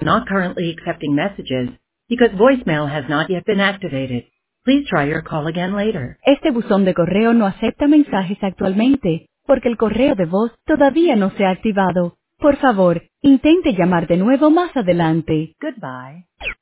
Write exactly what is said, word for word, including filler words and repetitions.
not currently accepting messages because voicemail has not yet been activated. Please try your call again later. Este buzón de correo no acepta mensajes actualmente, porque el correo de voz todavía no se ha activado. Por favor, intente llamar de nuevo más adelante. Goodbye.